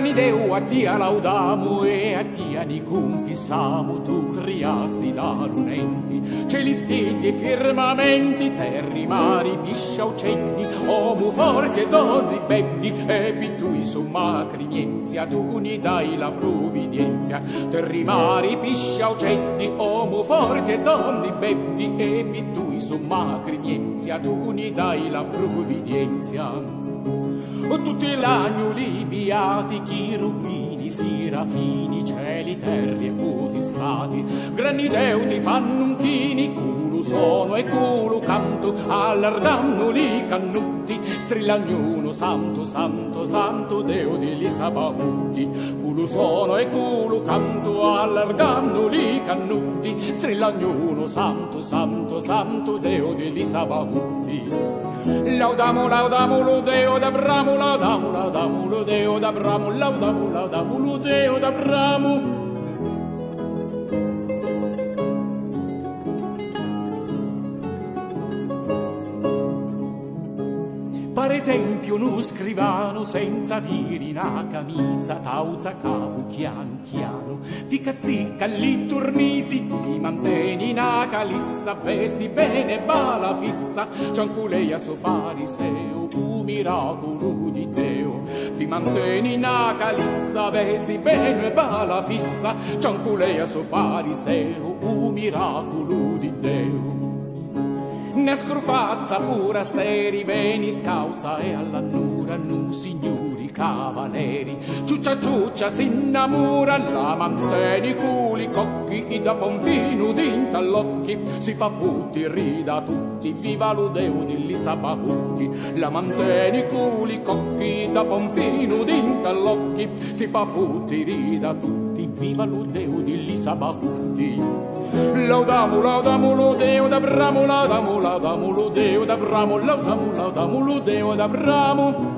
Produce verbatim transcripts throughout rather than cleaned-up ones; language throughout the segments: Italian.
grani Deo a Tia laudamo e a Tia ni confissamo, tu criasti da lunenti, cieli stiti e firmamenti, terri, mari, piscia, uccelli, omu forche, donne, beddi, e pitui somma crinienzia, tu ni dai la provvidenza, terri, mari, piscia, uccelli, omu forche, donne, beddi, e pitui somma crinienzia, tu ni dai la provvidenza. O tutti l'agnoli beati, chirubini, sirafini, cieli, terri e puti stati, grandi deuti fanno un chini, culo sono e culo canto, allargano li cannutti, strilla ognuno santo, santo, santo, Deo degli Sabaothi. Culo sono e culo canto, allargano li cannutti, strilla ognuno santo, santo, santo, Deo degli Sabaothi. Laudamo, laudamo lo Deo d'Abramo, laudamo, laudamo lo Deo d'Abramo, laudamo, laudamo lo Deo d'Abramo. Per esempio uno scrivano senza viri una camicia, tauza capo chiano chiano, fica zicca lì turnisi, ti mantieni una calissa, vesti bene bala fissa, cianculei a suo fariseo, un miracolo di Deo. Ti mantieni una calissa, vesti bene bala fissa, cianculei a suo fariseo, un miracolo di Deo. Ne scrufazza forasteri, veni scausa e all'annura nu signori cavaleri, ciuccia ciuccia si innamora, la manteni culi cocchi, i da pompino d'intallocchi, si fa futti, rida tutti, viva lo Deo degli Sabaothi. La manteni culi cocchi, da pompino d'intallocchi, si fa futti, rida tutti, viva lo Deo degli Sabaothi. Laudamo, laudamo lo Deo d'Abramo, laudamo, laudamo lo Deo d'Abramo, laudamo, laudamo lo Deo d'Abramo.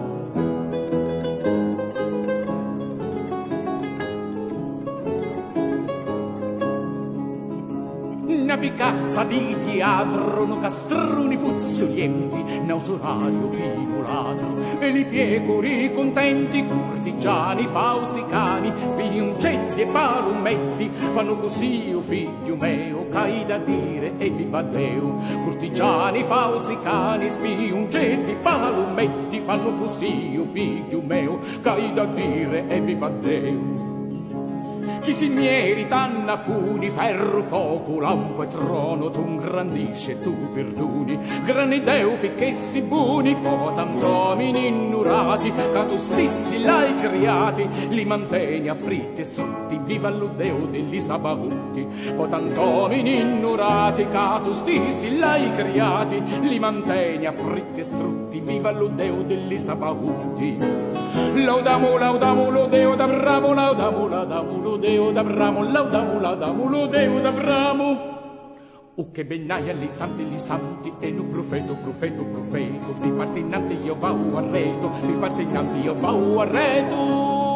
Una picazza di teatro, no castroni puzzolienti, nausorario figurato, e li piegori contenti, cortigiani, fauzi cani, spioncetti e palumetti, fanno così, o figlio meo, c'hai da dire e viva Deo. Cortigiani, fauzi cani, spioncetti, palumetti, fanno così, o figlio meo, c'hai da dire e viva Deo. Chi si merita funi, ferro, fuoco, lampo e trono, tu ingrandisce, tu perdoni, grandi Deo picchessi buoni, potantomini innurati, che tu stessi l'hai creati, li mantieni affritti e strutti, viva lo Deo degli Sabaothi. Potantomini innurati, che tu stessi l'hai creati, li mantieni affritti e strutti, viva lo Deo degli Sabaothi. Laudamo, laudamo lo Deo d'Abramo, laudamo, laudamo lo Deo d'Abramo, laudamo, laudamo lo Deo d'Abramo. O che benaia li santi, li santi, e nu profeto, profeto, profeto, di parte innanti io vau arredo, di parte innanti io vau arredo.